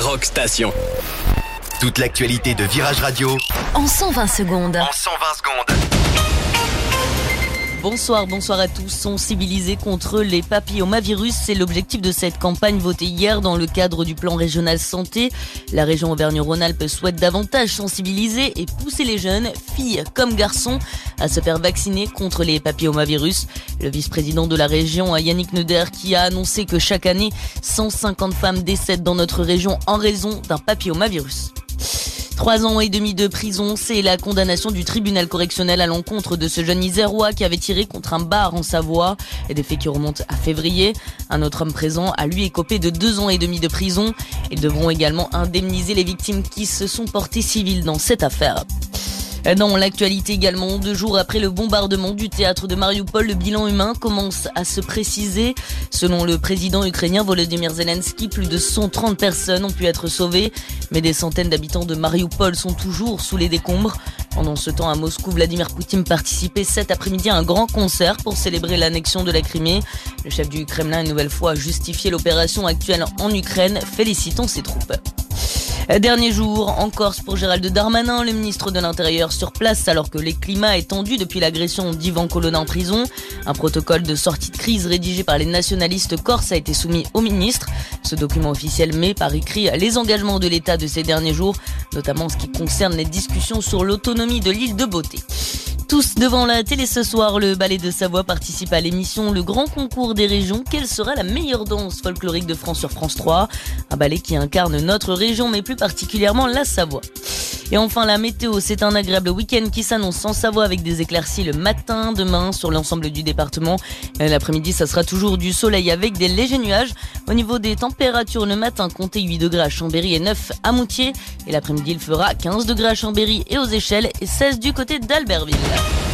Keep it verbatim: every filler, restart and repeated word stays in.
Rock Station. Toute l'actualité de Virage Radio en cent vingt secondes. En cent vingt secondes. Bonsoir, bonsoir à tous. Sensibiliser contre les papillomavirus, c'est l'objectif de cette campagne votée hier dans le cadre du plan régional santé. La région Auvergne-Rhône-Alpes souhaite davantage sensibiliser et pousser les jeunes, filles comme garçons, à se faire vacciner contre les papillomavirus. Le vice-président de la région, Yannick Neuder, qui a annoncé que chaque année, cent cinquante femmes décèdent dans notre région en raison d'un papillomavirus. Trois ans et demi de prison, c'est la condamnation du tribunal correctionnel à l'encontre de ce jeune Isérois qui avait tiré contre un bar en Savoie. Et des faits qui remontent à février. Un autre homme présent a lui écopé de deux ans et demi de prison. Ils devront également indemniser les victimes qui se sont portées civiles dans cette affaire. Dans l'actualité également, deux jours après le bombardement du théâtre de Mariupol, le bilan humain commence à se préciser. Selon le président ukrainien Volodymyr Zelensky, plus de cent trente personnes ont pu être sauvées, mais des centaines d'habitants de Mariupol sont toujours sous les décombres. Pendant ce temps, à Moscou, Vladimir Poutine participait cet après-midi à un grand concert pour célébrer l'annexion de la Crimée. Le chef du Kremlin, une nouvelle fois, a justifié l'opération actuelle en Ukraine, félicitant ses troupes. Dernier jour en Corse pour Gérald Darmanin, le ministre de l'Intérieur sur place alors que le climat est tendu depuis l'agression d'Ivan Colonna en prison. Un protocole de sortie de crise rédigé par les nationalistes corses a été soumis au ministre. Ce document officiel met par écrit les engagements de l'État de ces derniers jours, notamment en ce qui concerne les discussions sur l'autonomie de l'île de Beauté. Tous devant la télé ce soir, le Ballet de Savoie participe à l'émission Le Grand Concours des Régions. Quelle sera la meilleure danse folklorique de France sur France trois? Un ballet qui incarne notre région, mais plus particulièrement la Savoie. Et enfin, la météo, c'est un agréable week-end qui s'annonce en Savoie avec des éclaircies le matin, demain sur l'ensemble du département. L'après-midi, ça sera toujours du soleil avec des légers nuages. Au niveau des températures, le matin, comptez huit degrés à Chambéry et neuf à Moutier. Et l'après-midi, il fera quinze degrés à Chambéry et aux Échelles et seize du côté d'Albertville.